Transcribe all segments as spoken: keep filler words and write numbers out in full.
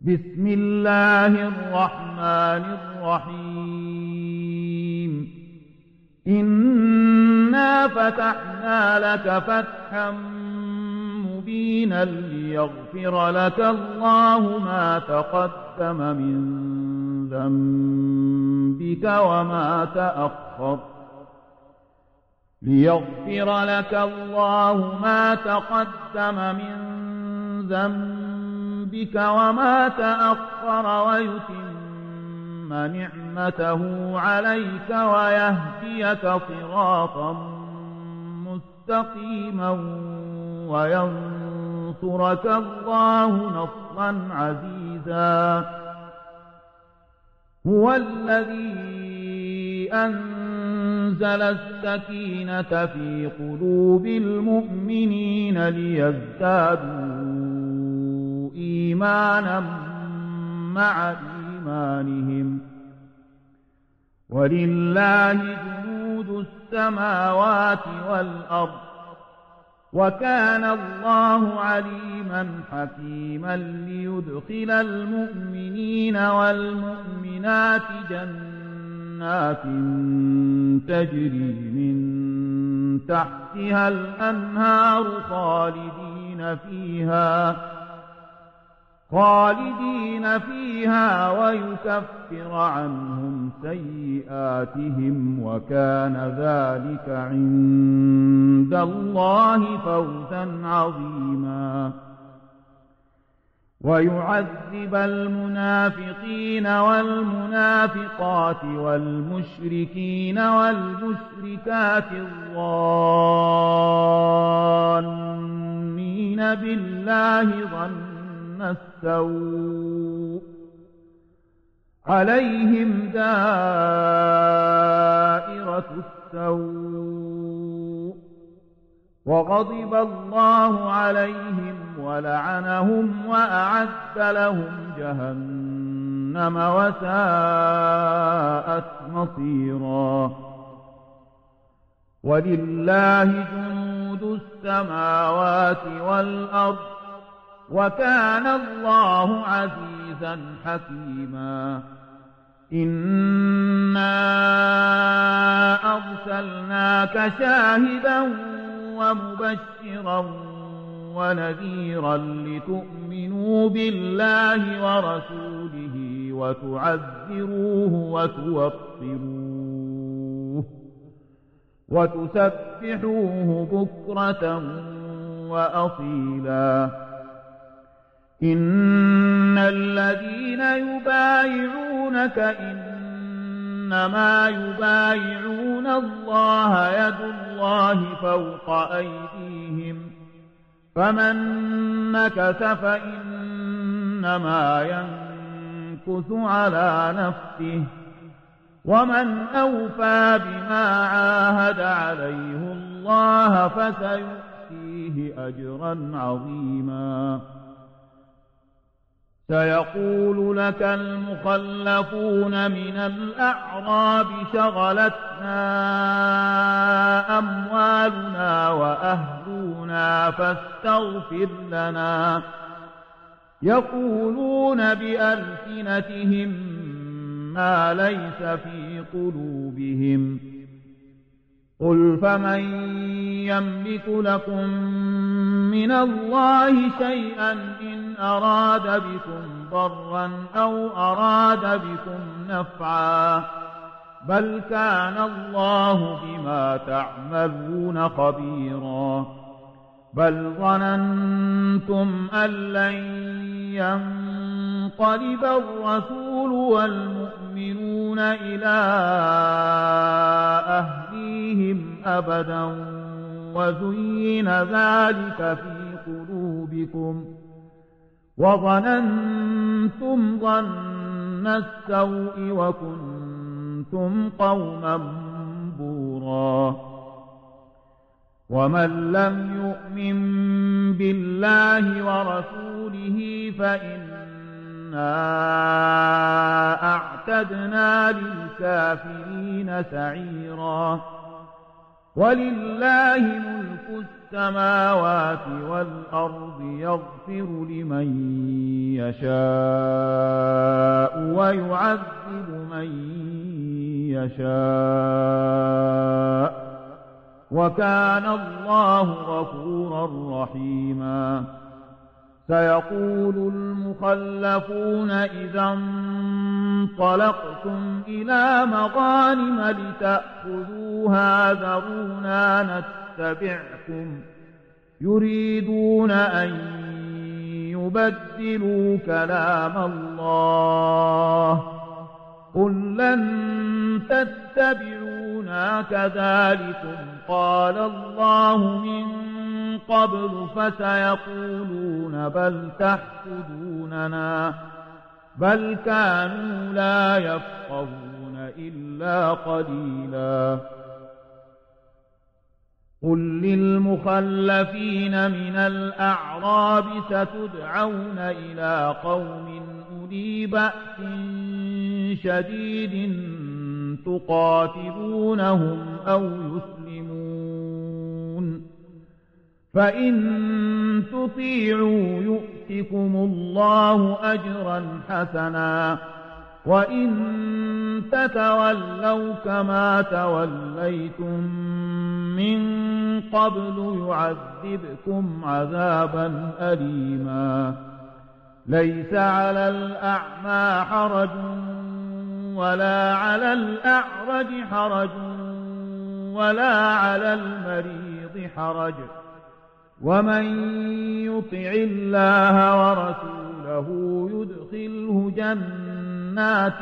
بسم الله الرحمن الرحيم إنا فتحنا لك فتحا مبينا ليغفر لك الله ما تقدم من ذنبك وما تأخر ليغفر لك الله ما تقدم من ذنبك وما تأخر ويتم نعمته عليك ويهديك صراطا مستقيما وينصرك الله نصرا عزيزا هو الذي أنزل السكينة في قلوب المؤمنين ليزدادوا إيمانا مع إيمانهم ولله جنود السماوات والأرض وكان الله عليما حكيما ليدخل المؤمنين والمؤمنات جنات تجري من تحتها الأنهار خالدين فيها خالدين فيها ويكفر عنهم سيئاتهم وكان ذلك عند الله فوزا عظيما ويعذب المنافقين والمنافقات والمشركين والمشركات الظانين بالله ظن السوء عليهم دائرة السوء وغضب الله عليهم ولعنهم وأعد لهم جهنم وساءت مصيرا ولله جنود السماوات والأرض وكان الله عزيزا حكيما إنا أرسلناك شاهدا ومبشرا ونذيرا لتؤمنوا بالله ورسوله وتعزروه وتوقروه وتسبحوه بكرة وأصيلا إن الذين يبايعونك إنما يبايعون الله يد الله فوق أيديهم فمن نكث فإنما ينكث على نفسه ومن أوفى بما عاهد عليه الله فسيؤتيه أجرا عظيما سيقول لك المخلفون من الأعراب شغلتنا أموالنا وأهلنا فاستغفر لنا يقولون بألسنتهم ما ليس في قلوبهم قل فمن يملك لكم من الله شيئا إن أراد بكم ضرا أو أراد بكم نفعا بل كان الله بما تعملون خبيرا بل ظننتم أن لن ينقلب الرسول والمؤمنون إلى أهليهم أبدا وزين ذلك في قلوبكم وظننتم ظن السوء وكنتم قوما بورا ومن لم يؤمن بالله ورسوله فإنا أعتدنا للكافرين سعيرا ولله ملك السماوات والأرض يغفر لمن يشاء ويعذب من يشاء وكان الله غفورا رحيما سيقول المخلفون إذا انطلقتم إلى مغانم لتأخذوها ذرونا نتبعكم يريدون أن يبدلوا كلام الله قل لن تتبعونا كذلكم قال الله من قبل فسيقولون بل تحسدوننا بل كانوا لا يفقهون إلا قليلا قل للمخلفين من الأعراب ستدعون إلى قوم أولي بأس شديد تقاتلونهم أو يسلمون فإن تطيعوا يؤتكم الله أجرا حسنا وإن تتولوا كما توليتم من قبل يعذبكم عذابا أليما ليس على الأعمى حرج ولا على الأعرج حرج ولا على المريض حرج ومن يطع الله ورسوله يدخله جنات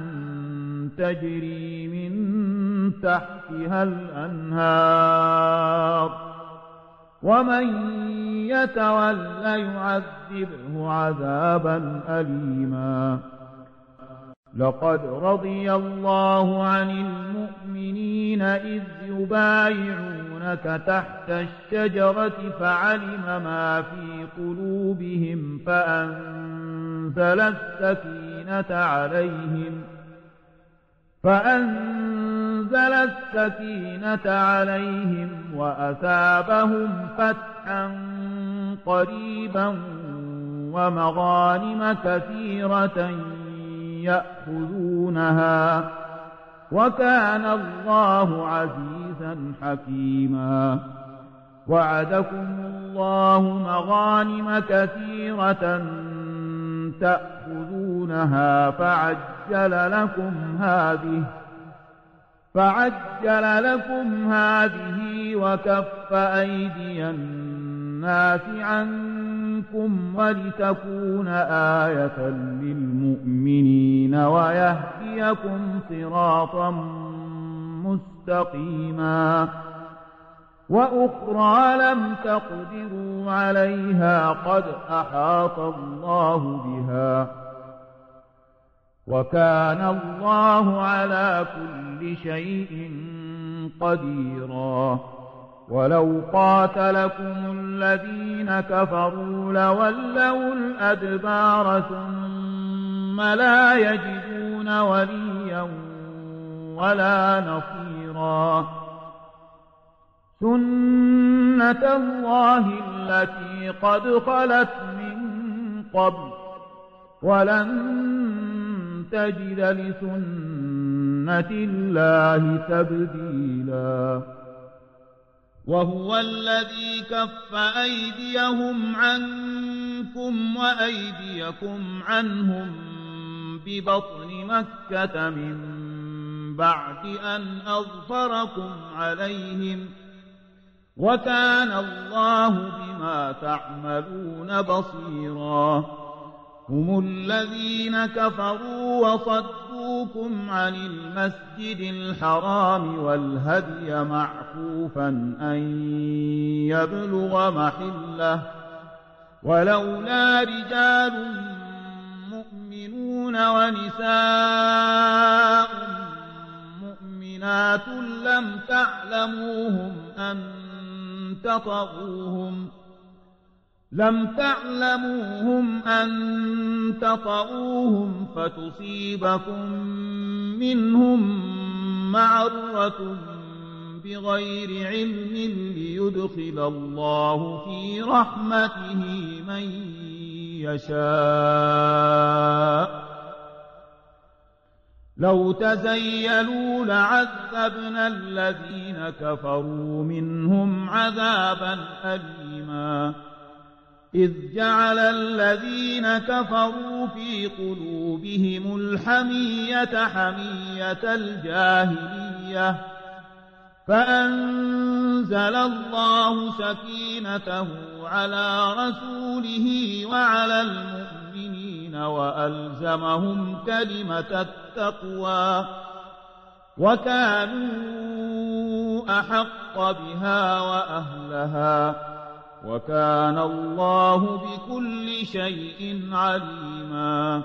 تجري من تحتها الأنهار ومن يتول يعذبه عذابا أليما لقد رضي الله عن المؤمنين إذ يبايعونك تحت الشجرة فعلم ما في قلوبهم فأنزل السكينة عليهم فأنزل السكينة عليهم وأثابهم فتحا قريبا ومغانم كثيرة يأخذونها وكان الله عزيزا حكيما وعدكم الله مغانم كثيرة تأخذونها فعجل لكم هذه فعجل لكم هذه وكف أيدي الناس عنكم ولتكون آية للمؤمنين ويهديكم صراطا مستقيما وأخرى لم تقدروا عليها قد أحاط الله بها وكان الله على كل شيء قديرا ولو قاتلكم الذين كفروا لولوا الأدبار ثم لا يجدون وليا ولا نصيرا سنة الله التي قد خلت من قبل ولن تجد لسنة الله تبديلا وهو الذي كف أيديهم عنكم وأيديكم عنهم ببطن مكة من بعد أن أظفركم عليهم وكان الله بما تعملون بصيرا هم الذين كفروا وصدوكم عن المسجد الحرام والهدي معكوفا أن يبلغ محله ولولا رجال مؤمنون ونساء مؤمنات لم تعلموهم أن تطغوهم لم تعلموهم أن تطؤوهم فتصيبكم منهم معرة بغير علم ليدخل الله في رحمته من يشاء. لو تزيلوا لعذبنا الذين كفروا منهم عذابا أليما. إذ جعل الذين كفروا في قلوبهم الحمية حمية الجاهلية فأنزل الله سكينته على رسوله وعلى المؤمنين وألزمهم كلمة التقوى وكانوا أحق بها وأهلها وكان الله بكل شيء عليما.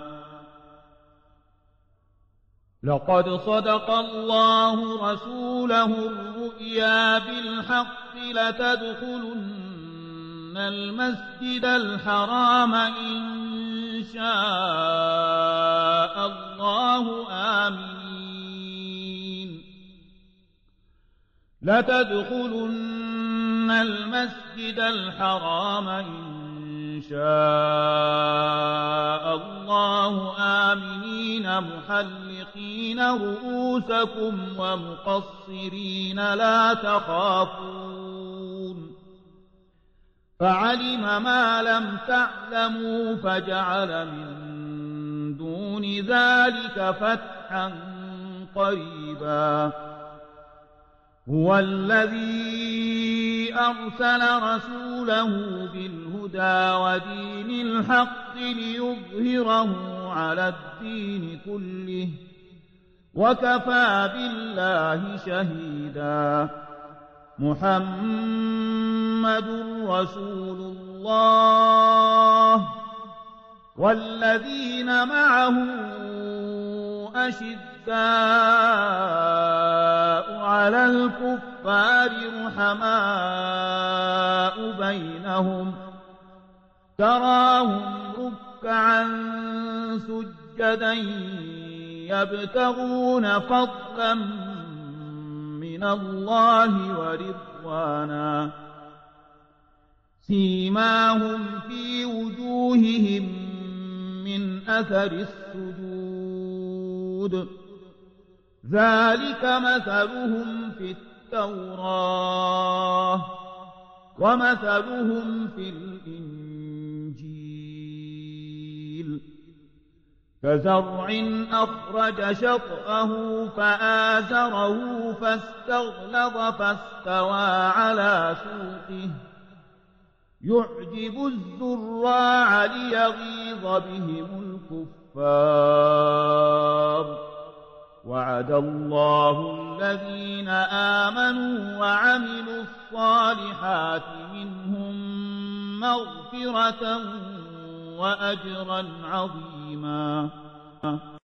لقد صدق الله رسوله الرؤيا بالحق لتدخلن المسجد الحرام إن شاء الله آمنين. لتدخلن المسجد الحرام إن شاء الله آمنين محلقين رؤوسكم ومقصرين لا تخافون فعلم ما لم تعلموا فجعل من دون ذلك فتحا قريبا. هو الذي أرسل رسوله بالهدى ودين الحق ليظهره على الدين كله وكفى بالله شهيدا. محمد رسول الله والذين معه أشداء على الكفار رحماء بينهم تراهم ركعا سجدا يبتغون فضلا من الله ورضوانا سيماهم في وجوههم من أثر السجود ذلك مثلهم في التوراة ومثلهم في الإنجيل كزرع أخرج شطأه فآزره فاستغلظ فاستوى على سوقه يعجب الزراع ليغيظ بهم الكفار. وعد الله الذين آمنوا وعملوا الصالحات منهم مغفرة وأجرا عظيما.